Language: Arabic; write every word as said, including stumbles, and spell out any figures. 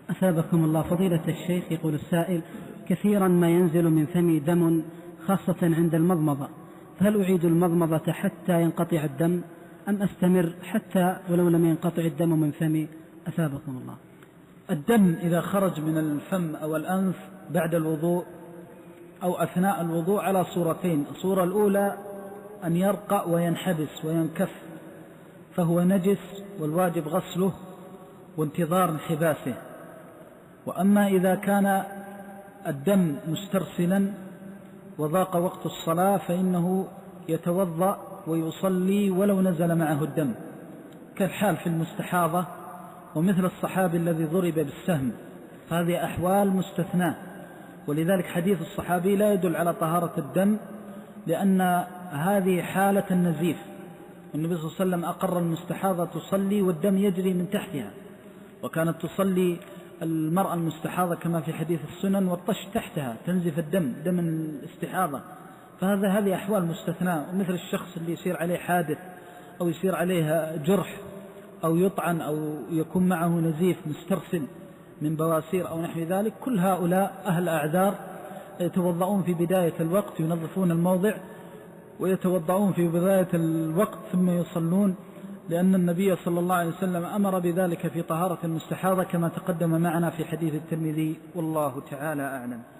أثابكم الله. فضيلة الشيخ، يقول السائل: كثيرا ما ينزل من فمي دم خاصة عند المضمضة، فهل أعيد المضمضة حتى ينقطع الدم أم أستمر حتى ولو لم ينقطع الدم من فمي؟ أثابكم الله. الدم إذا خرج من الفم أو الأنف بعد الوضوء أو أثناء الوضوء على صورتين: الصورة الأولى أن يرقأ وينحبس وينكف، فهو نجس والواجب غسله وانتظار انحباسه. وأما إذا كان الدم مسترسلا وضاق وقت الصلاة فإنه يتوضأ ويصلي ولو نزل معه الدم، كالحال في المستحاضة ومثل الصحابي الذي ضرب بالسهم، هذه أحوال مستثناة. ولذلك حديث الصحابي لا يدل على طهارة الدم، لأن هذه حالة النزيف، والنبي صلى الله عليه وسلم أقر المستحاضة تصلي والدم يجري من تحتها، وكانت تصلي المرأة المستحاضة كما في حديث السنن والطش تحتها تنزف الدم، دم الاستحاضة. فهذا هذه أحوال مستثناة. ومثل الشخص اللي يصير عليه حادث أو يصير عليه جرح أو يطعن أو يكون معه نزيف مسترسل من بواسير أو نحو ذلك، كل هؤلاء أهل أعذار يتوضؤون في بداية الوقت، ينظفون الموضع ويتوضؤون في بداية الوقت ثم يصلون، لأن النبي صلى الله عليه وسلم أمر بذلك في طهارة المستحاضة كما تقدم معنا في حديث الترمذي، والله تعالى أعلم.